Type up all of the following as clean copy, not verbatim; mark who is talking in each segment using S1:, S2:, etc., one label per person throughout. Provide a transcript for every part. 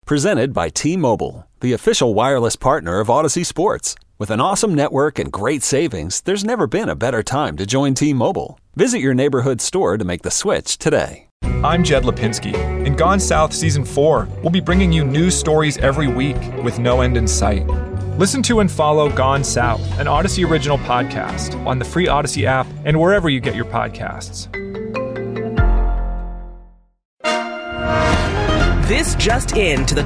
S1: Presented by T-Mobile, the official wireless partner of Odyssey Sports. With an awesome network and great savings, there's never been a better time to join T-Mobile. Visit your neighborhood store to make the switch today.
S2: I'm Jed Lipinski. In Gone South Season 4, we'll be bringing you news stories every week with no end in sight. Listen to and follow Gone South, an Odyssey original podcast, on the free Odyssey app and wherever you get your podcasts.
S3: This just in to the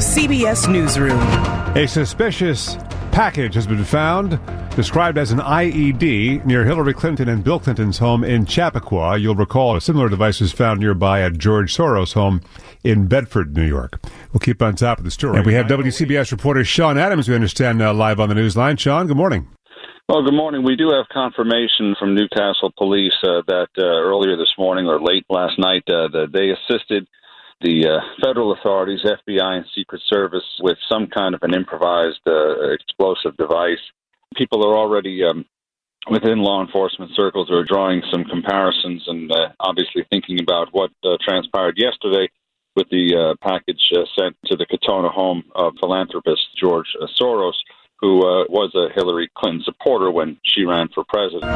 S3: WCBS Newsroom.
S4: A suspicious package has been found, described as an IED, near Hillary Clinton and Bill Clinton's home in Chappaqua. You'll recall a similar device was found nearby at George Soros' home in Bedford, New York. We'll keep on top of the story. And we have WCBS reporter Sean Adams, we understand, live on the news line. Sean, good morning.
S5: Well, good morning. We do have confirmation from Newcastle Police that earlier this morning or late last night that they assisted the federal authorities, FBI and Secret Service, with some kind of an improvised explosive device. People are already within law enforcement circles are drawing some comparisons and obviously thinking about what transpired yesterday with the package sent to the Katona home of philanthropist George Soros, who was a Hillary Clinton supporter when she ran for president.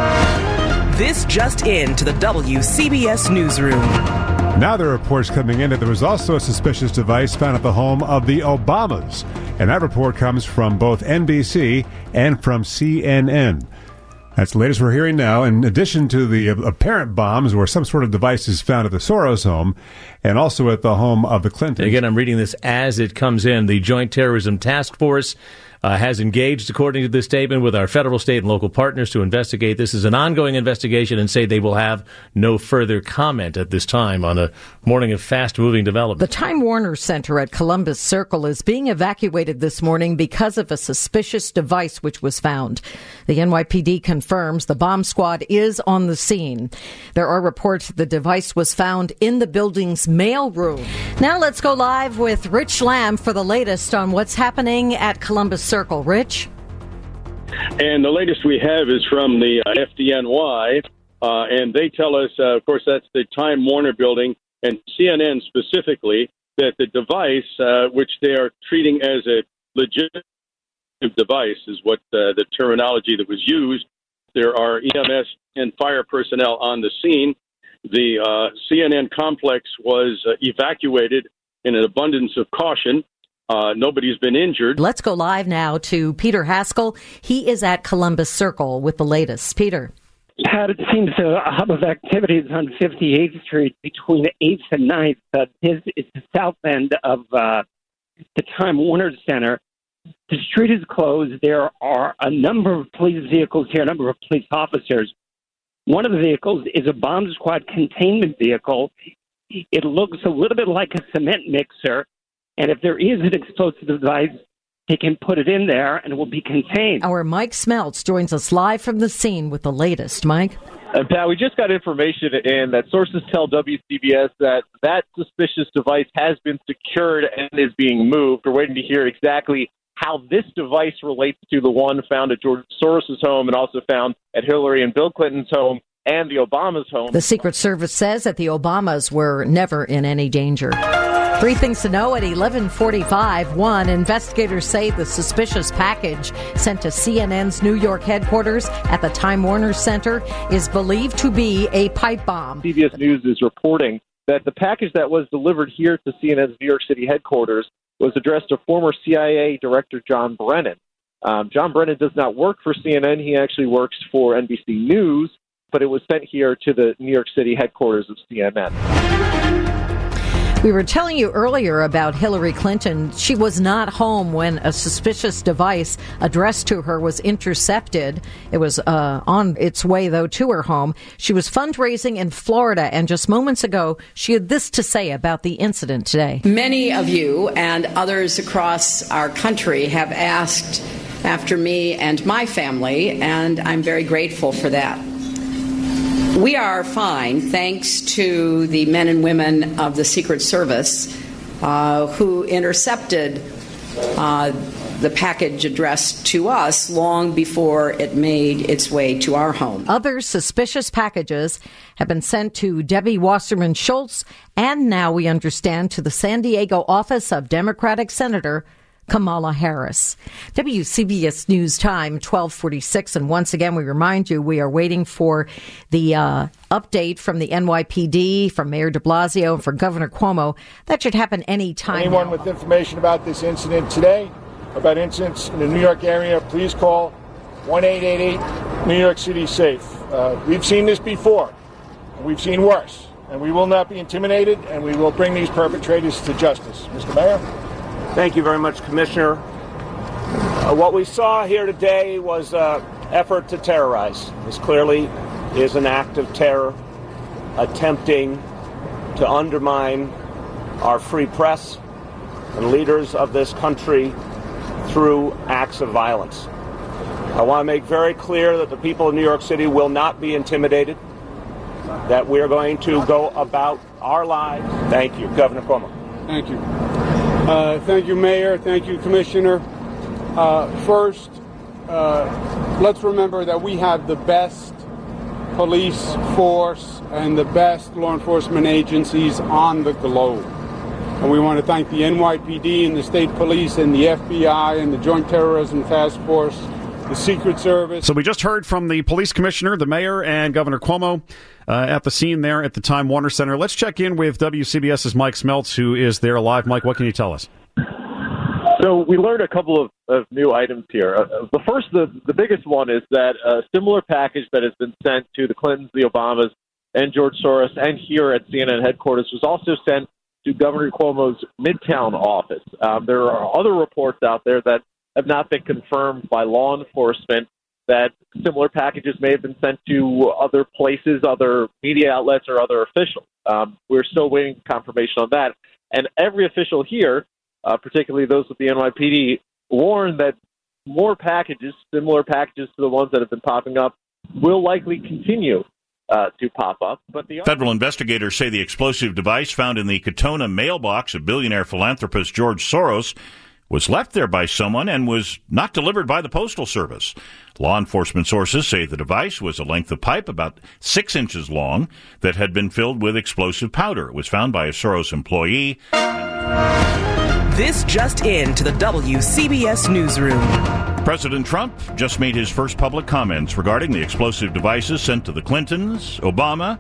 S3: This just in to the WCBS Newsroom.
S4: Now there are reports coming in that there was also a suspicious device found at the home of the Obamas. And that report comes from both NBC and from CNN. That's the latest we're hearing now. In addition to the apparent bombs where some sort of device is found at the Soros home and also at the home of the Clintons.
S6: Again, I'm reading this as it comes in. The Joint Terrorism Task Force has engaged, according to this statement, with our federal, state, and local partners to investigate. This is an ongoing investigation and say they will have no further comment at this time on a morning of fast-moving development.
S7: The Time Warner Center at Columbus Circle is being evacuated this morning because of a suspicious device which was found. The NYPD confirms the bomb squad is on the scene. There are reports the device was found in the building's mail room. Now let's go live with Rich Lamb for the latest on what's happening at Columbus Circle. Rich?
S8: And the latest we have is from the FDNY, and they tell us, of course, that's the Time Warner building, and CNN specifically, that the device, which they are treating as a legitimate device, is what the terminology that was used. There are EMS and fire personnel on the scene. The CNN complex was evacuated in an abundance of caution. Nobody's been injured. Let's go live now to Peter Haskell. He is at Columbus Circle with the latest. Peter.
S9: Pat, it seems a hub of activities on 58th Street between 8th and 9th. This is the south end of the Time Warner Center. The street is closed. There are a number of police vehicles here, a number of police officers. One of the vehicles is a bomb squad containment vehicle. It looks a little bit like a cement mixer. And if there is an explosive device, they can put it in there and it will be contained.
S7: Our Mike Smeltz joins us live from the scene with the latest. Mike?
S10: Pat, we just got information in that sources tell WCBS that suspicious device has been secured and is being moved. We're waiting to hear exactly how this device relates to the one found at George Soros' home and also found at Hillary and Bill Clinton's home and the Obamas' home.
S7: The Secret Service says that the Obamas were never in any danger. Three things to know at 11:45. One, investigators say the suspicious package sent to CNN's New York headquarters at the Time Warner Center is believed to be a pipe bomb.
S10: CBS News is reporting that the package that was delivered here to CNN's New York City headquarters was addressed to former CIA Director John Brennan. John Brennan does not work for CNN. He actually works for NBC News, but it was sent here to the New York City headquarters of CNN.
S7: We were telling you earlier about Hillary Clinton. She was not home when a suspicious device addressed to her was intercepted. It was on its way, though, to her home. She was fundraising in Florida, and just moments ago, she had this to say about the incident today.
S11: Many of you and others across our country have asked after me and my family, and I'm very grateful for that. We are fine, thanks to the men and women of the Secret Service who intercepted the package addressed to us long before it made its way to our home.
S7: Other suspicious packages have been sent to Debbie Wasserman Schultz and now we understand to the San Diego office of Democratic Senator Kamala Harris. WCBS News Time, 12:46. And once again, we remind you, we are waiting for the update from the NYPD, from Mayor de Blasio, and from Governor Cuomo. That should happen any time.
S12: Anyone with information about this incident today, about incidents in the New York area, please call 1-888 New York City Safe. We've seen this before. We've seen worse. And we will not be intimidated, and we will bring these perpetrators to justice. Mr. Mayor?
S13: Thank you very much, Commissioner. What we saw here today was an effort to terrorize. This clearly is an act of terror attempting to undermine our free press and leaders of this country through acts of violence. I want to make very clear that the people of New York City will not be intimidated, that we're going to go about our lives. Thank you, Governor Cuomo.
S14: Thank you. Thank you, Mayor. Thank you, Commissioner. First, let's remember that we have the best police force and the best law enforcement agencies on the globe. And we want to thank the NYPD and the state police and the FBI and the Joint Terrorism Task Force, the Secret Service.
S15: So we just heard from the police commissioner, the mayor, and Governor Cuomo at the scene there at the Time Warner Center. Let's check in with WCBS's Mike Smeltz, who is there live. Mike, what can you tell us?
S10: So we learned a couple of new items here. The first, the biggest one is that a similar package that has been sent to the Clintons, the Obamas, and George Soros, and here at CNN headquarters, was also sent to Governor Cuomo's Midtown office. There are other reports out there that have not been confirmed by law enforcement that similar packages may have been sent to other places, other media outlets, or other officials. We're still waiting for confirmation on that. And every official here, particularly those with the NYPD, warned that more packages, similar packages to the ones that have been popping up, will likely continue to pop up. But
S16: federal investigators say the explosive device found in the Katona mailbox of billionaire philanthropist George Soros was left there by someone and was not delivered by the Postal Service. Law enforcement sources say the device was a length of pipe about 6 inches long that had been filled with explosive powder. It was found by a Soros employee.
S3: This just in to the WCBS Newsroom.
S16: President Trump just made his first public comments regarding the explosive devices sent to the Clintons, Obama,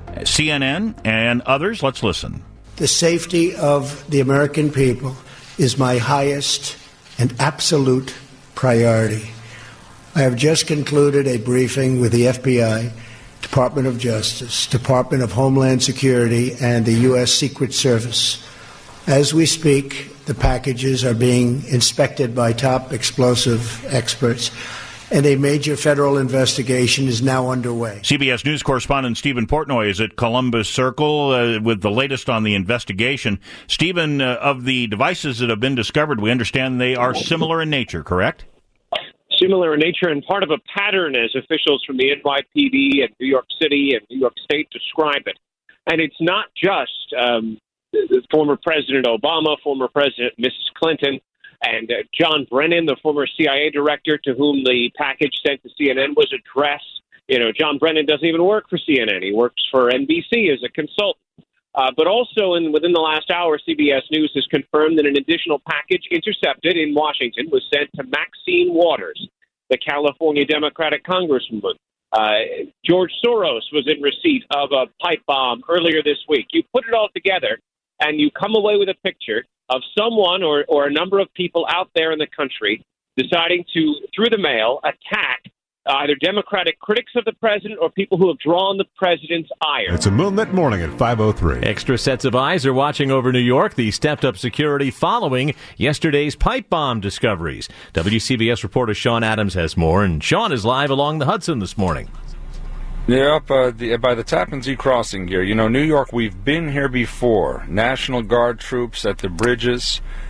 S16: CNN, and others. Let's listen.
S17: The safety of the American people is my highest and absolute priority. I have just concluded a briefing with the FBI, Department of Justice, Department of Homeland Security, and the U.S. Secret Service. As we speak, the packages are being inspected by top explosive experts, and a major federal investigation is now underway.
S16: CBS News correspondent Stephen Portnoy is at Columbus Circle with the latest on the investigation. Stephen, of the devices that have been discovered, we understand they are similar in nature, correct?
S18: Similar in nature and part of a pattern, as officials from the NYPD and New York City and New York State describe it. And it's not just former President Obama, former President Mrs. Clinton, and John Brennan, the former CIA director to whom the package sent to CNN was addressed. You know, John Brennan doesn't even work for CNN. He works for NBC as a consultant. But also within the last hour, CBS News has confirmed that an additional package intercepted in Washington was sent to Maxine Waters, the California Democratic Congresswoman. George Soros was in receipt of a pipe bomb earlier this week. You put it all together, and you come away with a picture of someone or a number of people out there in the country deciding to, through the mail, attack either Democratic critics of the president or people who have drawn the president's ire.
S4: It's a Moonlit Morning at 5:03.
S6: Extra sets of eyes are watching over New York, the stepped-up security following yesterday's pipe bomb discoveries. WCBS reporter Sean Adams has more, and Sean is live along the Hudson this morning.
S19: Yeah, up by the Tappan Zee crossing here. You know, New York, we've been here before. National Guard troops at the bridges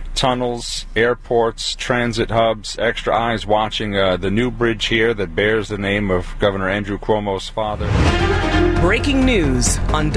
S19: tunnels, airports, transit hubs, extra eyes watching the new bridge here that bears the name of Governor Andrew Cuomo's father.
S3: Breaking news on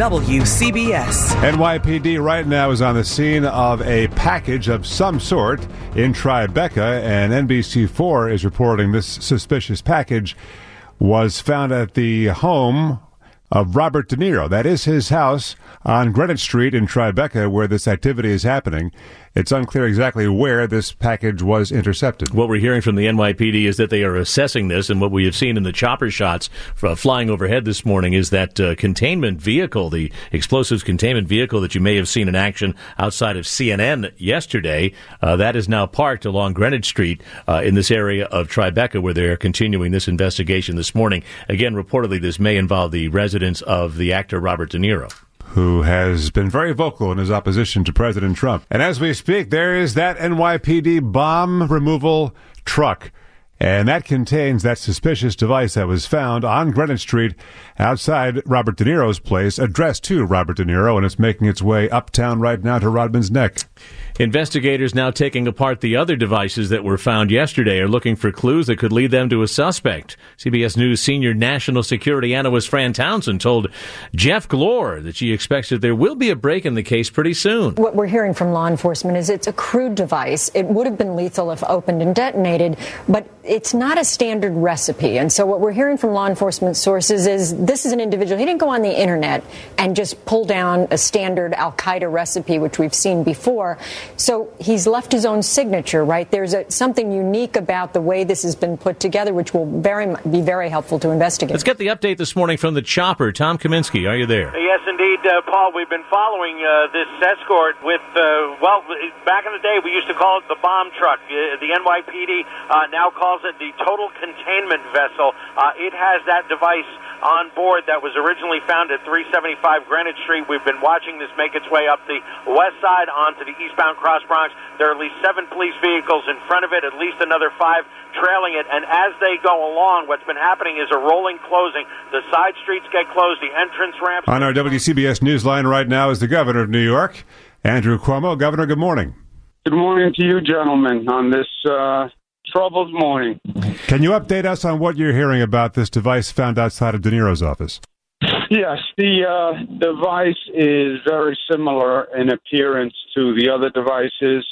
S3: WCBS.
S4: NYPD right now is on the scene of a package of some sort in Tribeca, and NBC4 is reporting this suspicious package was found at the home of Robert De Niro. That is his house on Greenwich Street in Tribeca, where this activity is happening. It's unclear exactly where this package was intercepted.
S6: What we're hearing from the NYPD is that they are assessing this, and what we have seen in the chopper shots flying overhead this morning is that containment vehicle, the explosives containment vehicle that you may have seen in action outside of CNN yesterday, that is now parked along Greenwich Street in this area of Tribeca, where they are continuing this investigation this morning. Again, reportedly, this may involve the residence of the actor Robert De Niro,
S4: who has been very vocal in his opposition to President Trump. And as we speak, there is that NYPD bomb removal truck. And that contains that suspicious device that was found on Greenwich Street outside Robert De Niro's place, addressed to Robert De Niro, and it's making its way uptown right now to Rodman's Neck.
S6: Investigators now taking apart the other devices that were found yesterday are looking for clues that could lead them to a suspect. CBS News senior national security analyst Fran Townsend told Jeff Glor that she expects that there will be a break in the case pretty soon.
S20: What we're hearing from law enforcement is it's a crude device. It would have been lethal if opened and detonated, but it's not a standard recipe. And so what we're hearing from law enforcement sources is this is an individual. He didn't go on the internet and just pull down a standard Al-Qaeda recipe, which we've seen before. So he's left his own signature, right? There's something unique about the way this has been put together, which will be very helpful to investigate.
S6: Let's get the update this morning from the chopper. Tom Kaminsky, are you there?
S21: Yes, indeed, Paul. We've been following this escort with, back in the day, we used to call it the bomb truck. The NYPD now calls it the total containment vessel. It has that device on board that was originally found at 375 Greenwich Street. We've been watching this make its way up the west side onto the eastbound Cross Bronx. There are at least 7 police vehicles in front of it, at least another 5 trailing it. And as they go along, what's been happening is a rolling closing. The side streets get closed, the entrance ramps.
S4: On our WCBS Newsline right now is the governor of New York, Andrew Cuomo. Governor, good morning.
S14: Good morning to you, gentlemen, on this troubled morning.
S4: Can you update us on what you're hearing about this device found outside of De Niro's office?
S14: Yes, the device is very similar in appearance to the other devices.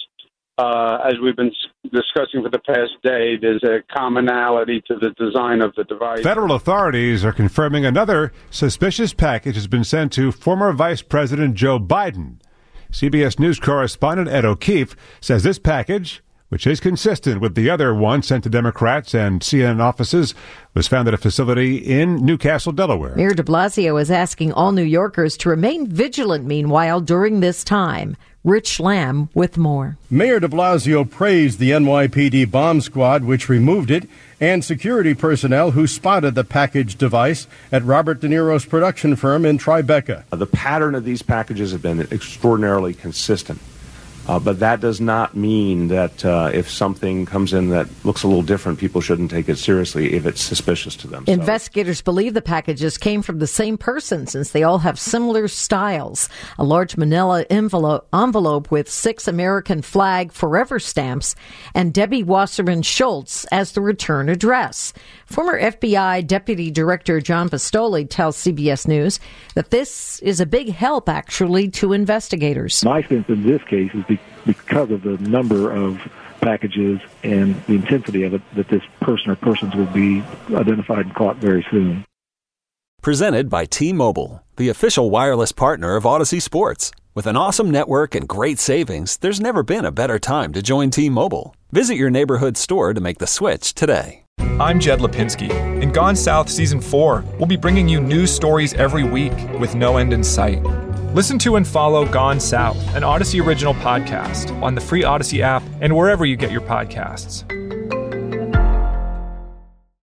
S14: As we've been discussing for the past day, there's a commonality to the design of the device.
S4: Federal authorities are confirming another suspicious package has been sent to former Vice President Joe Biden. CBS News correspondent Ed O'Keefe says this package, which is consistent with the other one sent to Democrats and CNN offices, was found at a facility in Newcastle, Delaware.
S7: Mayor de Blasio is asking all New Yorkers to remain vigilant, meanwhile, during this time. Rich Lamb with more.
S22: Mayor de Blasio praised the NYPD bomb squad, which removed it, and security personnel who spotted the package device at Robert De Niro's production firm in Tribeca.
S23: The pattern of these packages have been extraordinarily consistent. But that does not mean that if something comes in that looks a little different, people shouldn't take it seriously if it's suspicious to them.
S7: Investigators believe the packages came from the same person since they all have similar styles. A large manila envelope with 6 American flag forever stamps and Debbie Wasserman Schultz as the return address. Former FBI Deputy Director John Pistole tells CBS News that this is a big help, actually, to investigators.
S24: My sense in this case is because of the number of packages and the intensity of it, that this person or persons will be identified and caught very soon.
S1: Presented by T-Mobile, the official wireless partner of Odyssey Sports. With an awesome network and great savings, there's never been a better time to join T-Mobile. Visit your neighborhood store to make the switch today.
S2: I'm Jed Lipinski. In Gone South Season 4, we'll be bringing you news stories every week with no end in sight. Listen to and follow Gone South, an Odyssey original podcast, on the free Odyssey app and wherever you get your podcasts.